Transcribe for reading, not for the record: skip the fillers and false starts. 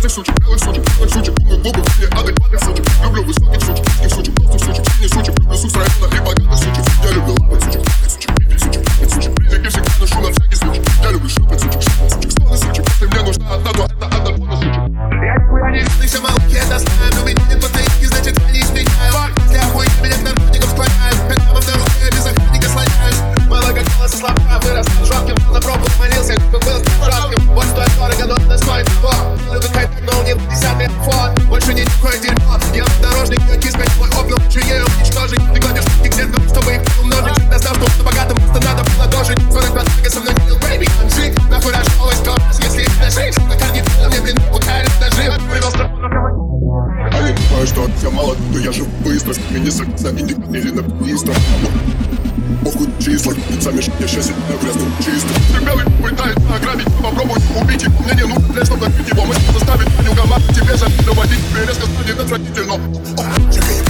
красных сучек, белых сучек, белых сучек, умных, глупых, неадекватных сучек. Люблю высоких сучек, низких сучек, толстых сучек, синих сучек. Люблю сук с района и богатых сучек. Я люблю лапать сучек, пикать сучек, пипить сучек, пикать сучек. Призики всегда ношу на всякий случай. Я люблю шлюпать сучек, стоны сучек. Если мне нужна одна, то это одна тона сучек. Я нихуя не видный, все малки, это знаю. Но меня нет батарейки, значит я не изменяю. Если охуеть, меня к наркотикам склоняют. Когда во вторую я без охранника слоняюсь. Мало как голоса слабка, вырос жёстким. На пробу молился, был жёстким. Вот стоит дорого, но это стоит его. Любит хайпик, но у них 10-й фон. Больше не никакое дерьмо. Я дорожник, я кискать мой окна. Лучше ею уничтожить. Ты гонишь штуки где-то, чтобы их умножить. Достав, что богатым просто надо было дожить. Звонок на так, со мной не был, baby. Жить, нахуй рожалась, класс. Если их дожить, на карте мне, блин, ударит дожив. Привел страху. Я не знаю, что я молод, но я жив быстро. С ними не садится, индикат или на быстро. Похуй числа, сами я счастье на грязном чисто. Белый пытается ограбить, попробуй убить его. Мне не нужно, чтобы добить его. Мы заставить, а не угомать. Тебе же не доводить, резко станет отвратительно.